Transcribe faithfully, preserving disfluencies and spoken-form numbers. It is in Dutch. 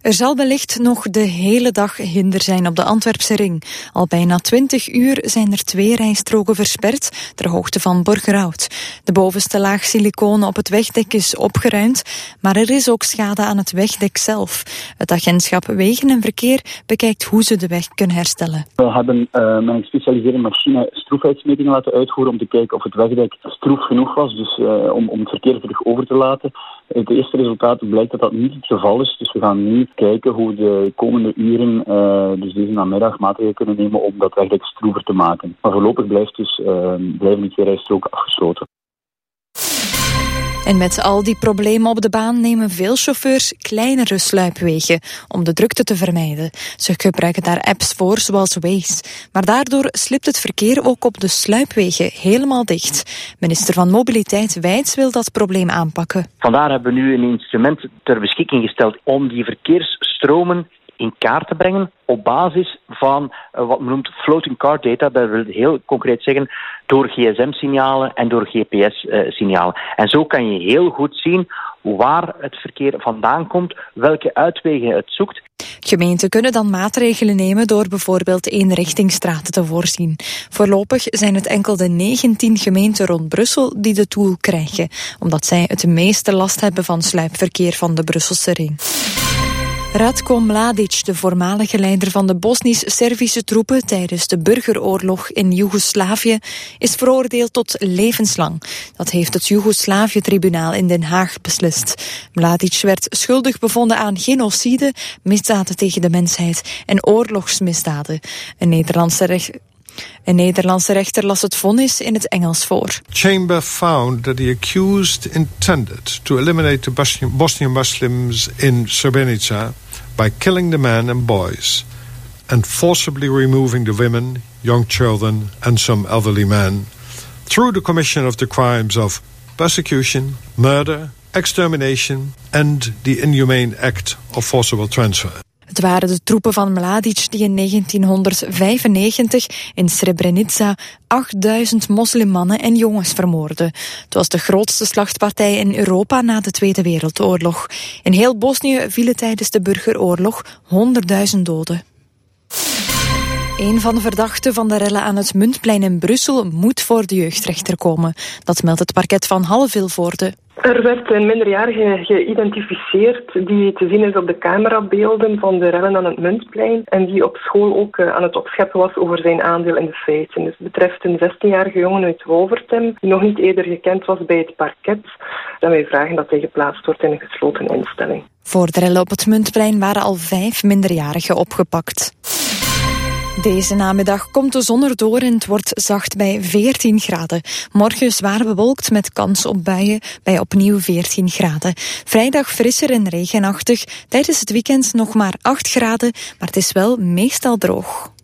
Er zal wellicht nog de hele dag hinder zijn op de Antwerpse ring. Al bijna twintig uur zijn er twee rijstroken versperd ter hoogte van Borgerhout. De bovenste laag siliconen op het wegdek is opgeruimd, maar er is ook schade aan het wegdek zelf. Het agentschap Wegen en Verkeer bekijkt hoe ze de weg kunnen herstellen. We hebben uh, met een gespecialiseerde machine stroefheidsmetingen laten uitvoeren om te kijken of het wegdek stroef genoeg was, dus uh, om, om het verkeer terug over te laten. Het eerste resultaat blijkt dat dat niet het geval is, dus we gaan nu kijken hoe de komende uren, uh, dus deze namiddag, maatregelen kunnen nemen om dat wegdek stroever te maken. Maar voorlopig blijft dus, uh, blijven die twee rijstroken afgesloten. En met al die problemen op de baan nemen veel chauffeurs kleinere sluipwegen om de drukte te vermijden. Ze gebruiken daar apps voor, zoals Waze. Maar daardoor slipt het verkeer ook op de sluipwegen helemaal dicht. Minister van Mobiliteit Wijts wil dat probleem aanpakken. Vandaar hebben we nu een instrument ter beschikking gesteld om die verkeersstromen in kaart te brengen op basis van uh, wat men noemt floating car data. Dat wil heel concreet zeggen door gsm-signalen en door G P S-signalen. Uh, en zo kan je heel goed zien waar het verkeer vandaan komt, welke uitwegen het zoekt. Gemeenten kunnen dan maatregelen nemen door bijvoorbeeld eenrichtingsstraten te voorzien. Voorlopig zijn het enkel de negentien gemeenten rond Brussel die de tool krijgen, omdat zij het meeste last hebben van sluipverkeer van de Brusselse ring. Ratko Mladic, de voormalige leider van de Bosnisch-Servische troepen tijdens de burgeroorlog in Joegoslavië, is veroordeeld tot levenslang. Dat heeft het Joegoslavië-tribunaal in Den Haag beslist. Mladic werd schuldig bevonden aan genocide, misdaden tegen de mensheid en oorlogsmisdaden. Een Nederlandse recht... Een Nederlandse rechter las het vonnis in het Engels voor. Chamber found that the accused intended to eliminate the Bosnian Muslims in Srebrenica by killing the men and boys and forcibly removing the women, young children and some elderly men through the commission of the crimes of persecution, murder, extermination and the inhumane act of forcible transfer. Het waren de troepen van Mladic die in negentienhonderdvijfennegentig in Srebrenica achtduizend moslimmannen en jongens vermoordden. Het was de grootste slachtpartij in Europa na de Tweede Wereldoorlog. In heel Bosnië vielen tijdens de burgeroorlog honderdduizend doden. Een van de verdachten van de rellen aan het Muntplein in Brussel moet voor de jeugdrechter komen. Dat meldt het parket van Halle-Vilvoorde. Er werd een minderjarige geïdentificeerd die te zien is op de camerabeelden van de rellen aan het Muntplein en die op school ook aan het opscheppen was over zijn aandeel in de feiten. Dus het betreft een zestienjarige jongen uit Wolvertem die nog niet eerder gekend was bij het parket. En wij vragen dat hij geplaatst wordt in een gesloten instelling. Voor de rellen op het Muntplein waren al vijf minderjarigen opgepakt. Deze namiddag komt de zon erdoor en het wordt zacht bij veertien graden. Morgen zwaar bewolkt met kans op buien bij opnieuw veertien graden. Vrijdag frisser en regenachtig. Tijdens het weekend nog maar acht graden, maar het is wel meestal droog.